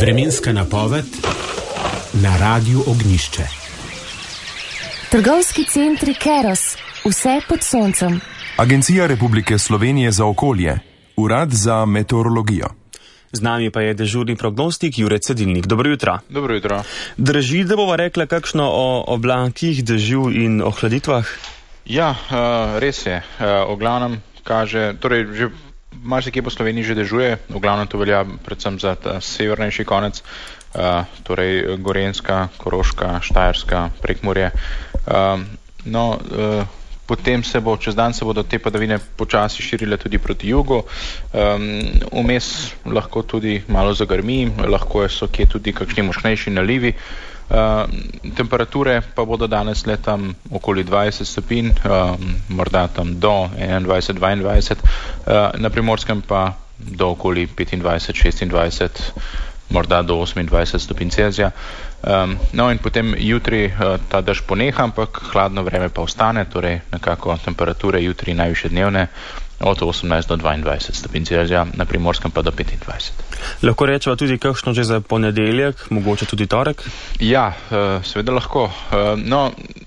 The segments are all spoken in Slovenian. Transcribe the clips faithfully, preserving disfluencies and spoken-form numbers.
Vremenska napoved na Radiu Ognjišče. Trgovski centri Keros, vse pod soncem. Agencija Republike Slovenije za okolje, Urad za meteorologijo. Z nami pa je dežurni prognostik Jure Cedilnik. Dobro jutro. Dobro jutro. Drži, da bova rekla kakšno o oblakih, dežju in ohladitvah? Ja, uh, res je. Uh, v glavnem kaže, torej že marsikje po Sloveniji že dežuje, v glavnem to velja predvsem za ta severnejši konec, uh, torej Gorenjska, Koroška, Štajerska, Prekmurje. Uh, no, uh, Potem se bo, čez dan se bodo te padavine počasi širile tudi proti jugu. Um, vmes lahko tudi malo zagrmi, lahko so kje tudi kakšni močnejši nalivi. Uh, temperature pa bodo danes le tam okoli dvajset stopinj, um, morda tam do enaindvajset dvaindvajset, uh, na Primorskem pa do okoli petindvajset šestindvajset, morda do osemindvajset stopinj Celzija. Um, no in potem jutri uh, ta dež poneha, ampak hladno vreme pa ostane, torej nekako temperature jutri najviše dnevne od osemnajst do dvaindvajset stopinj Celzija, na Primorskem pa do petindvajset. Lahko rečeva tudi kakšno že za ponedeljek, mogoče tudi torek? Ja, uh, seveda lahko. Uh, no,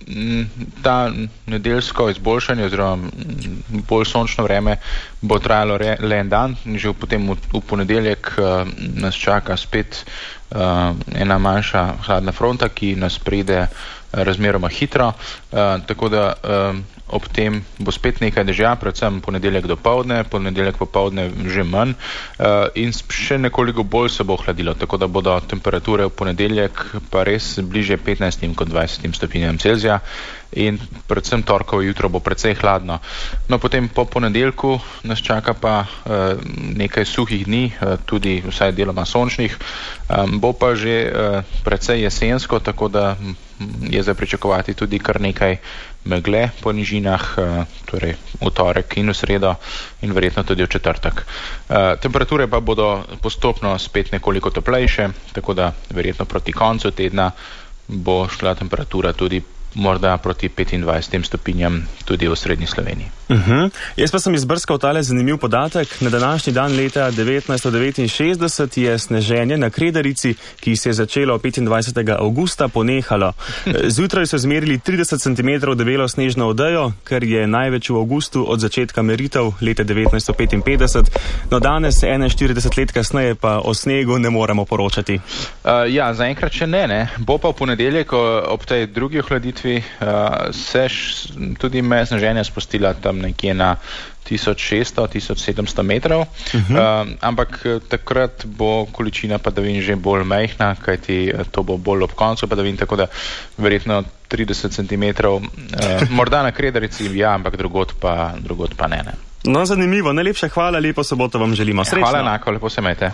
ta nedeljsko izboljšanje oziroma bolj sončno vreme bo trajalo re, le en dan, že potem v, v ponedeljek uh, nas čaka spet uh, ena manjša hladna fronta, ki nas pride razmeroma hitro, uh, tako da uh, ob tem bo spet nekaj dežja, predvsem ponedeljek do povdne, ponedeljek popovdne že manj uh, in še nekoliko bolj se bo ohladilo, tako da bodo temperature v ponedeljek pa res bliže petnajstim kot dvajsetim stopinjam Celzija in predvsem torkovo jutro bo precej hladno. No, potem po ponedeljku nas čaka pa uh, nekaj suhih dni, uh, tudi vsaj deloma sončnih, um, bo pa že uh, precej jesensko, tako da je za pričakovati tudi kar nekaj megle po nižinah, torej v torek in v sredo in verjetno tudi v četrtek. Temperature pa bodo postopno spet nekoliko toplejše, tako da verjetno proti koncu tedna bo šla temperatura tudi morda proti petindvajsetim stopinjam tudi v srednji Sloveniji. Uh-huh. Jaz pa sem izbrskal tale zanimiv podatek. Na današnji dan leta devetnajststo devetinšestdeset je sneženje na Kredarici, ki se je začelo petindvajsetega avgusta, ponehalo. Zjutraj so izmerili trideset centimetrov debelo snežno odejo, kar je največ v avgustu od začetka meritev leta devetnajststo petinpetdeset. No, danes, enainštirideset let kasneje, pa o snegu ne moremo poročati. Uh, ja, zaenkrat še ne, ne. Bo pa v ponedeljek ob tej drugi ohladitvi Uh, se š, tudi meja sneženja spustila tam nekje na tisoč šeststo do tisoč sedemsto metrov, uh-huh. uh, ampak takrat bo količina padavin že bolj majhna, kajti to bo bolj ob koncu padavin, tako da verjetno trideset centimetrov, uh, morda na Kredarici, ja, ampak drugod pa, drugod pa ne, ne. No, zanimivo, najlepša hvala, lepo soboto vam želimo. Srečno. Hvala enako, lepo se imejte.